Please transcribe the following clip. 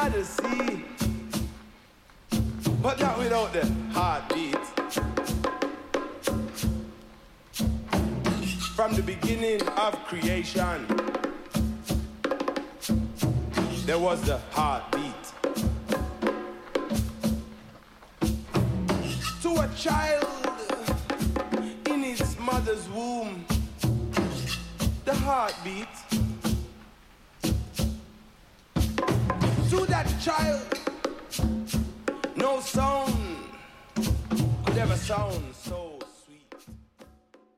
at the sea, but not without the heartbeat. From the beginning of creation, there was the heartbeat. To a child in its mother's womb, the heartbeat. To that child, no sound could ever sound so